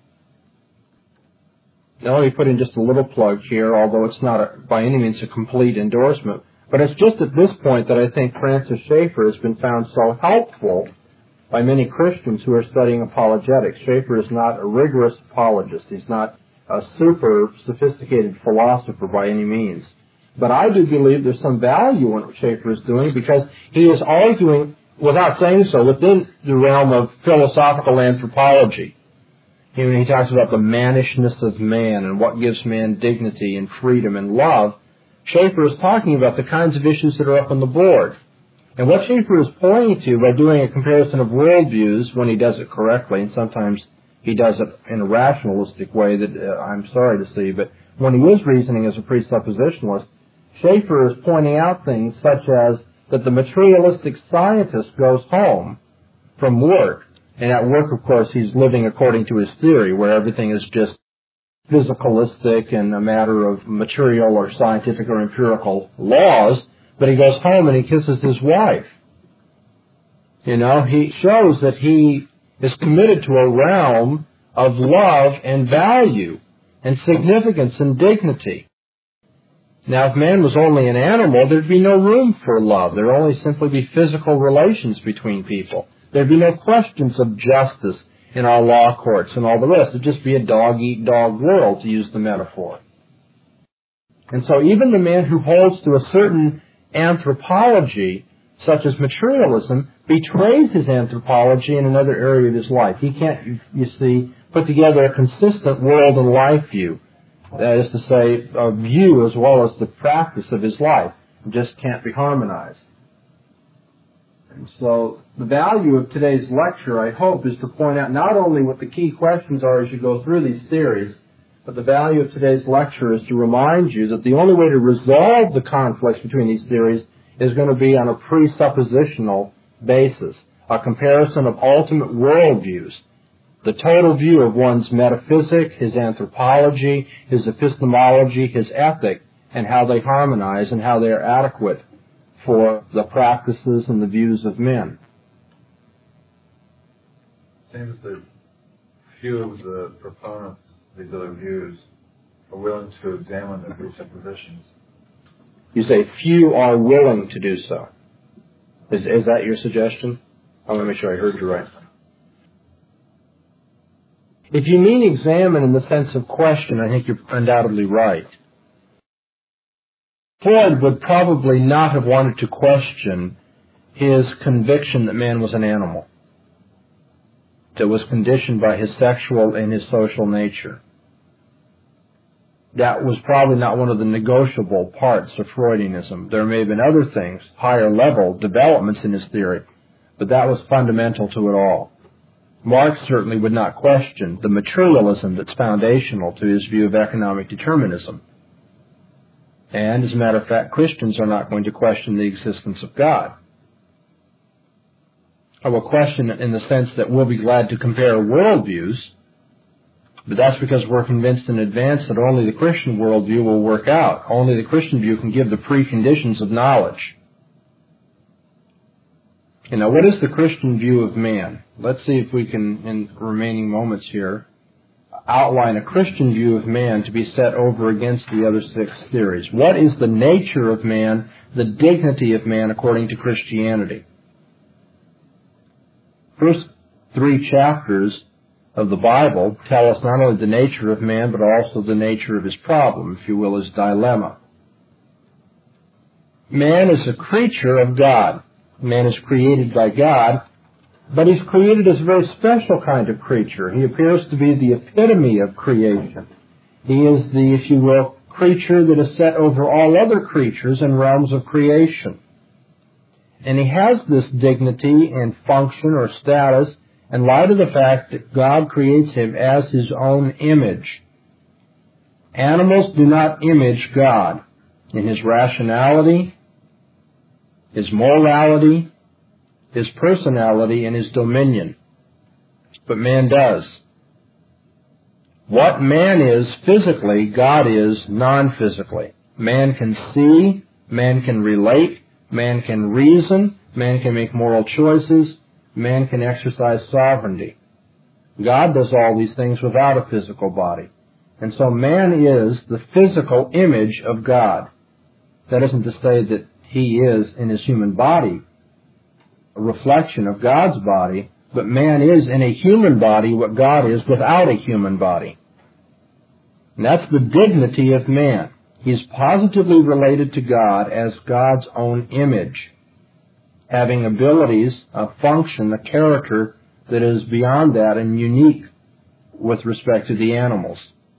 Now let me put in just a little plug here, although it's not by any means a complete endorsement. But it's just at this point that I think Francis Schaeffer has been found so helpful by many Christians who are studying apologetics. Schaeffer is not a rigorous apologist. He's not a super sophisticated philosopher by any means. But I do believe there's some value in what Schaeffer is doing because he is arguing, without saying so, within the realm of philosophical anthropology. He talks about the mannishness of man and what gives man dignity and freedom and love. Schaeffer is talking about the kinds of issues that are up on the board. And what Schaeffer is pointing to by doing a comparison of worldviews, when he does it correctly, and sometimes he does it in a rationalistic way that I'm sorry to see, but when he was reasoning as a presuppositionalist, Schaeffer is pointing out things such as that the materialistic scientist goes home from work, and at work, of course, he's living according to his theory, where everything is just physicalistic and a matter of material or scientific or empirical laws, but he goes home and he kisses his wife. He shows that he is committed to a realm of love and value and significance and dignity. Now, if man was only an animal, there'd be no room for love. There'd only simply be physical relations between people. There'd be no questions of justice in our law courts and all the rest. It'd just be a dog-eat-dog world, to use the metaphor. And so even the man who holds to a certain anthropology, such as materialism, betrays his anthropology in another area of his life. He can't, you see, put together a consistent world and life view. That is to say, a view as well as the practice of his life. It just can't be harmonized. And so the value of today's lecture, I hope, is to point out not only what the key questions are as you go through these theories, but the value of today's lecture is to remind you that the only way to resolve the conflicts between these theories is going to be on a presuppositional basis, a comparison of ultimate worldviews, the total view of one's metaphysic, his anthropology, his epistemology, his ethic, and how they harmonize and how they are adequate for the practices and the views of men. It seems that few of the proponents of these other views are willing to examine their presuppositions. You say few are willing to do so. Is that your suggestion? I want to make sure I heard you right. If you mean examine in the sense of question, I think you're undoubtedly right. Freud would probably not have wanted to question his conviction that man was an animal, that was conditioned by his sexual and his social nature. That was probably not one of the negotiable parts of Freudianism. There may have been other things, higher level developments in his theory, but that was fundamental to it all. Marx certainly would not question the materialism that's foundational to his view of economic determinism. And, as a matter of fact, Christians are not going to question the existence of God. I will question it in the sense that we'll be glad to compare worldviews, but that's because we're convinced in advance that only the Christian worldview will work out. Only the Christian view can give the preconditions of knowledge. And now, what is the Christian view of man? Let's see if we can, in the remaining moments here, outline a Christian view of man to be set over against the other six theories. What is the nature of man, the dignity of man according to Christianity? First three chapters of the Bible tell us not only the nature of man, but also the nature of his problem, if you will, his dilemma. Man is a creature of God. Man is created by God, but he's created as a very special kind of creature. He appears to be the epitome of creation. He is the, if you will, creature that is set over all other creatures in realms of creation. And he has this dignity and function or status in light of the fact that God creates him as his own image. Animals do not image God in his rationality, his morality, his personality, and his dominion. But man does. What man is physically, God is non-physically. Man can see, man can relate, man can reason, man can make moral choices, man can exercise sovereignty. God does all these things without a physical body. And so man is the physical image of God. That isn't to say that he is, in his human body, a reflection of God's body, but man is in a human body what God is without a human body. And that's the dignity of man. He's positively related to God as God's own image, having abilities, a function, a character that is beyond that and unique with respect to the animals.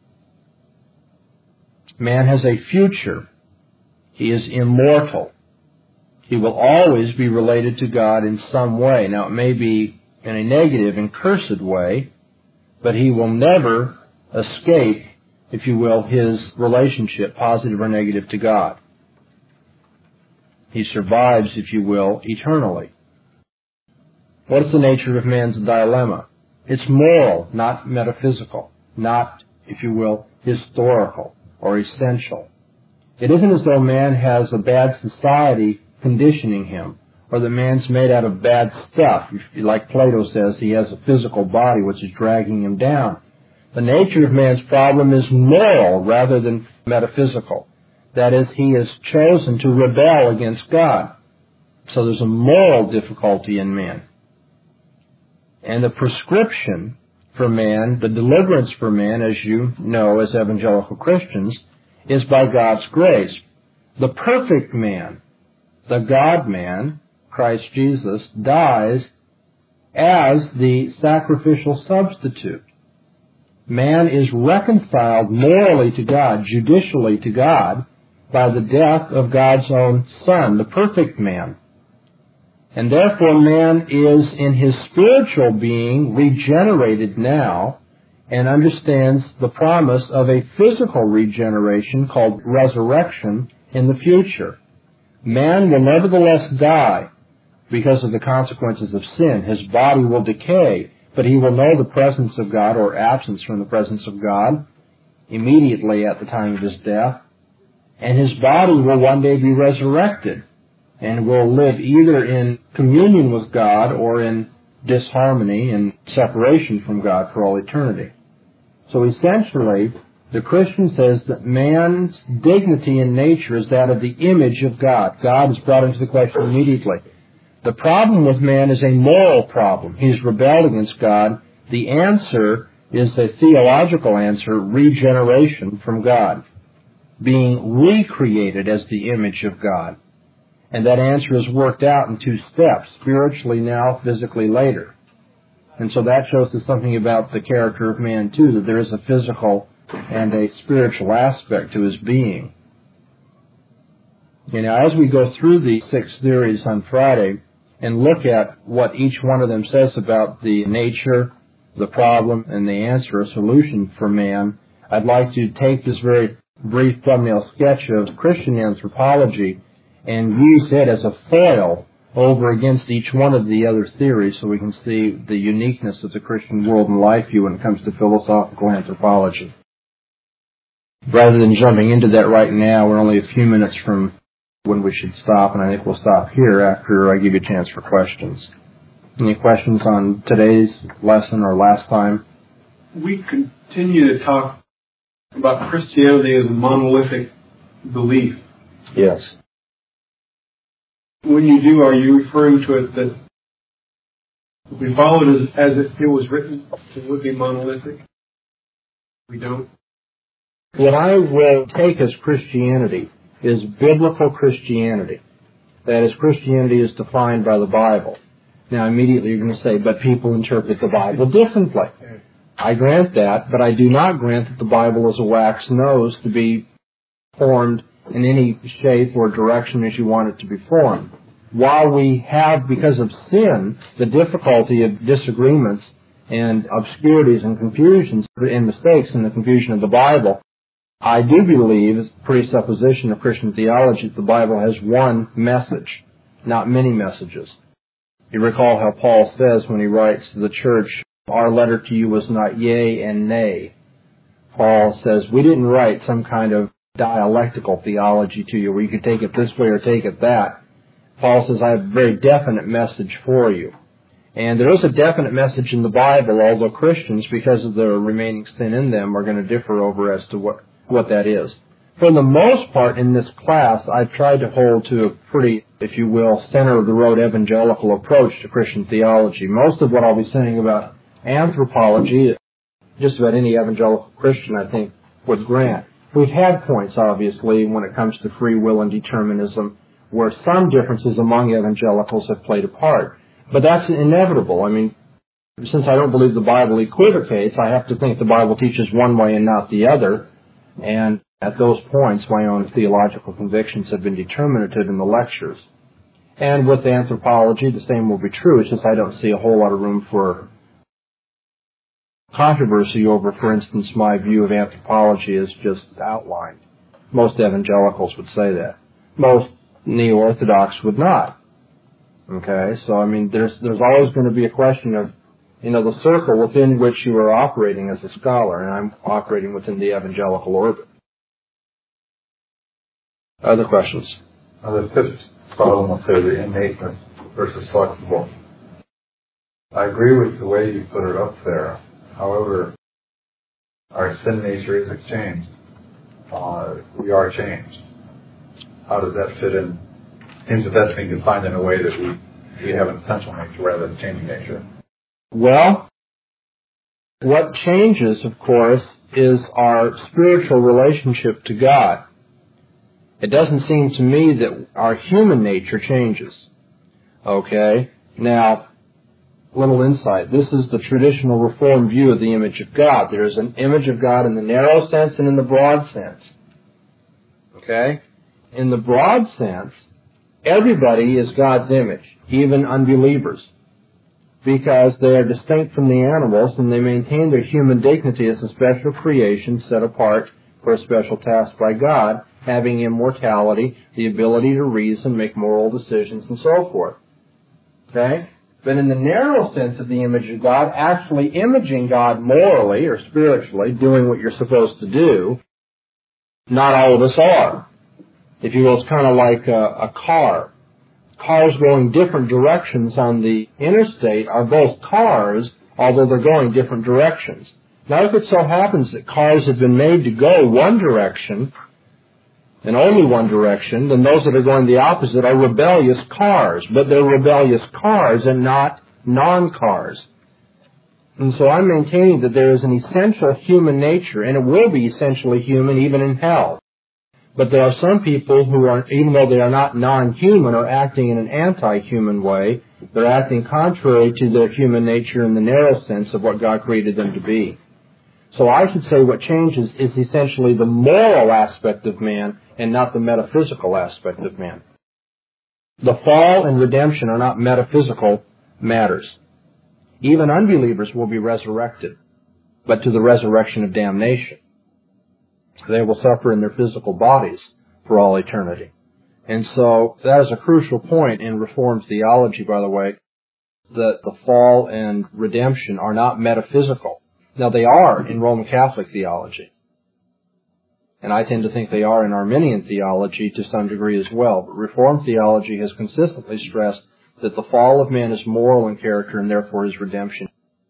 Man has a future. He is immortal. He will always be related to God in some way. Now, it may be in a negative and cursed way, but he will never escape, if you will, his relationship, positive or negative, to God. He survives, if you will, eternally. What is the nature of man's dilemma? It's moral, not metaphysical, not, if you will, historical or essential. It isn't as though man has a bad society conditioning him, or that man's made out of bad stuff. Like Plato says, he has a physical body which is dragging him down. The nature of man's problem is moral rather than metaphysical. That is, he has chosen to rebel against God. So there's a moral difficulty in man. And the prescription for man, the deliverance for man, as you know as evangelical Christians, is by God's grace. The perfect man, the God-man, Christ Jesus, dies as the sacrificial substitute. Man is reconciled morally to God, judicially to God, by the death of God's own Son, the perfect man. And therefore man is in his spiritual being regenerated now and understands the promise of a physical regeneration called resurrection in the future. Man will nevertheless die because of the consequences of sin. His body will decay, but he will know the presence of God or absence from the presence of God immediately at the time of his death. And his body will one day be resurrected and will live either in communion with God or in disharmony and separation from God for all eternity. So essentially, the Christian says that man's dignity in nature is that of the image of God. God is brought into the question immediately. The problem with man is a moral problem. He's rebelled against God. The answer is a theological answer, regeneration from God, being recreated as the image of God. And that answer is worked out in two steps, spiritually now, physically later. And so that shows us something about the character of man, too, that there is a physical and a spiritual aspect to his being. You know, as we go through the 6 theories on Friday and look at what each one of them says about the nature, the problem, and the answer, a solution for man, I'd like to take this very brief thumbnail sketch of Christian anthropology and use it as a foil over against each one of the other theories so we can see the uniqueness of the Christian world and life view when it comes to philosophical anthropology. Rather than jumping into that right now, we're only a few minutes from when we should stop, and I think we'll stop here after I give you a chance for questions. Any questions on today's lesson or last time? We continue to talk about Christianity as a monolithic belief. Yes. When you do, are you referring to it that if we follow it as it was written, it would be monolithic? We don't? What I will take as Christianity is biblical Christianity. That is, Christianity is defined by the Bible. Now, immediately you're going to say, but people interpret the Bible differently. I grant that, but I do not grant that the Bible is a wax nose to be formed in any shape or direction as you want it to be formed. while we have, because of sin, the difficulty of disagreements and obscurities and confusions and mistakes in the confusion of the Bible, I do believe, as a presupposition of Christian theology, that the Bible has one message, not many messages. You recall how Paul says when he writes to the church, our letter to you was not yea and nay. Paul says, we didn't write some kind of dialectical theology to you where you could take it this way or take it that. Paul says, I have a very definite message for you. And there is a definite message in the Bible, although Christians, because of the remaining sin in them, are going to differ over as to what that is. For the most part in this class, I've tried to hold to a pretty, if you will, center-of-the-road evangelical approach to Christian theology. Most of what I'll be saying about anthropology, just about any evangelical Christian, I think, would grant. We've had points, obviously, when it comes to free will and determinism, where some differences among evangelicals have played a part. But that's inevitable. I mean, since I don't believe the Bible equivocates, I have to think the Bible teaches one way and not the other. And at those points, my own theological convictions have been determinative in the lectures. And with anthropology, the same will be true. It's just I don't see a whole lot of room for controversy over, for instance, my view of anthropology is just outlined. Most evangelicals would say that. Most neo-Orthodox would not. Okay, so I mean, there's always going to be a question of, the circle within which you are operating as a scholar, and I'm operating within the evangelical orbit. Other questions? The fifth problem will say the innateness versus flexible. I agree with the way you put it up there. However, our sin nature is exchanged. We are changed. How does that fit in? Seems that that's being defined in a way that we have an essential nature rather than changing nature. Well, what changes, of course, is our spiritual relationship to God. It doesn't seem to me that our human nature changes. Okay? Now, little insight. This is the traditional Reformed view of the image of God. There is an image of God in the narrow sense and in the broad sense. Okay? In the broad sense, everybody is God's image, even unbelievers, because they are distinct from the animals and they maintain their human dignity as a special creation set apart for a special task by God, having immortality, the ability to reason, make moral decisions, and so forth. Okay? But in the narrow sense of the image of God, actually imaging God morally or spiritually, doing what you're supposed to do, not all of us are. If you will, it's kind of like a car. Cars going different directions on the interstate are both cars, although they're going different directions. Now, if it so happens that cars have been made to go one direction, and only one direction, then those that are going the opposite are rebellious cars. But they're rebellious cars and not non-cars. And so I'm maintaining that there is an essential human nature, and it will be essentially human even in hell. But there are some people who are, even though they are not non-human, are acting in an anti-human way. They're acting contrary to their human nature in the narrow sense of what God created them to be. So I should say what changes is essentially the moral aspect of man and not the metaphysical aspect of man. The fall and redemption are not metaphysical matters. Even unbelievers will be resurrected, but to the resurrection of damnation. They will suffer in their physical bodies for all eternity. And so that is a crucial point in Reformed theology, by the way, that the fall and redemption are not metaphysical. Now, they are in Roman Catholic theology. And I tend to think they are in Arminian theology to some degree as well. But Reformed theology has consistently stressed that the fall of man is moral in character and therefore is redemption.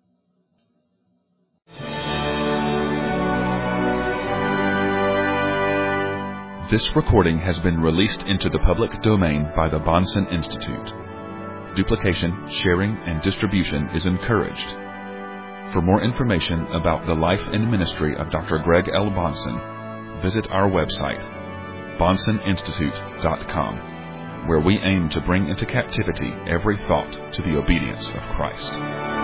This recording has been released into the public domain by the Bahnsen Institute. Duplication, sharing, and distribution is encouraged. For more information about the life and ministry of Dr. Greg L. Bahnsen, visit our website, BahnsenInstitute.com, where we aim to bring into captivity every thought to the obedience of Christ.